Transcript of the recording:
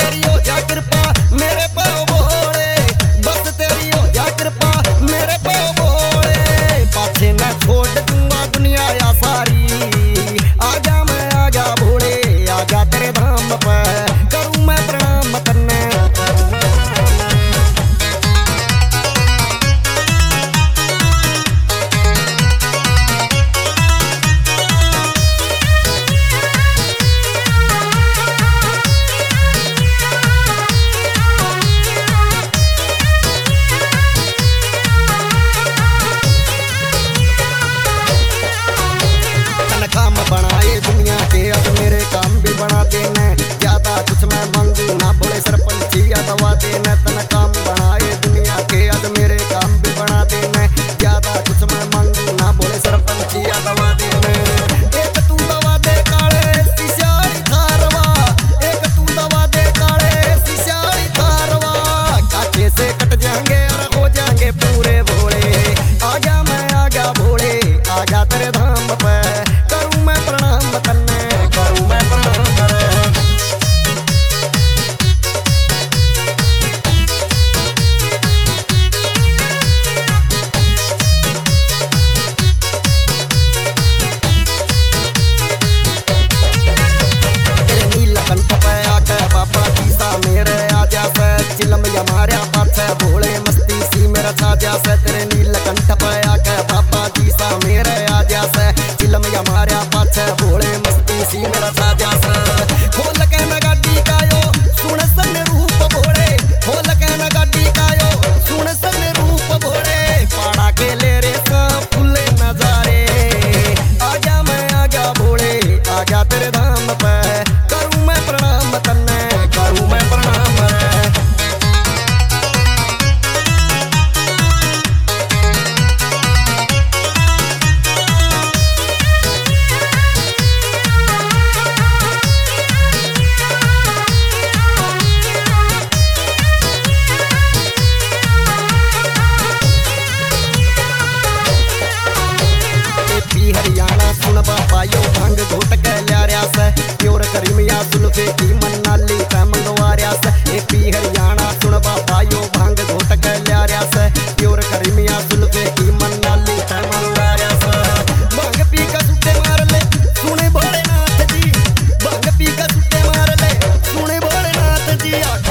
तेरी हो जा कृपा मेरे पे भोले, बस तेरी हो जा कृपा मेरे पे भोले। पाछे न छोड़ दूंगा दुनिया या सारी, आजा मैं आजा भोले, आजा तेरे धाम पे करूं मैं प्रणाम तन्ने। काम बनाए दुनिया के अब मेरे काम भी बना देना, ज्यादा कुछ मैं मांगू ना बोले सरपंचिया दवा देना। तना काम बनाए दुनिया के अब मेरे काम भी बना देना, ज्यादा कुछ मैं मांगू ना बोले सरपंचिया दवा देना। एक तू दवा दे काले सिशारी थारवा, एक तू दवा दे काले सिशारी थारवा, काटे से कट जाएंगे और हो जाएंगे पूरे भोले। आजा मैं आजा भोले, आजा तेरे धाम पे करूं मैं प्रणाम तन्ने, करूं मैं प्रणाम करे। नीलकंठ पे आके बाबा जीसा मेरे आजा से, चिलम मारिया पाछे भोले मस्ती सी मेरा साजा से। तेरे नीलकंठ पे आके बाबा जीसा मेरे आजा से, चिलम मारिया पाछे भोले मस्ती सी मेरा साजा से। खोल के न गाड़ी कायो सुन सन रूप भोले, खोल के न गाड़ी कायो सुन सन रूप भोले, पाड़ा के ले रे सब फुले नजारे। आजा मैं आजा भोले, आजा तेरे धाम पे करूं मैं प्रणाम तन्ने, करूं मैं प्रणाम रे। हरियाणा सुन बाबा यो भंग घोट के ल्यारिया से, प्योर करीमिया सुल्फे की मनाली पे मंगवारिया से। एपी हरियाणा सुन बाबा यो भंग घोट के ल्यारिया से, प्योर करीमिया सुल्फे की मनाली पे मंगवारिया से। भंग पी का सुट्टे मार ले सुने भोलेनाथ जी, भंग पी का सुट्टे मार ले सुने भोलेनाथ जी।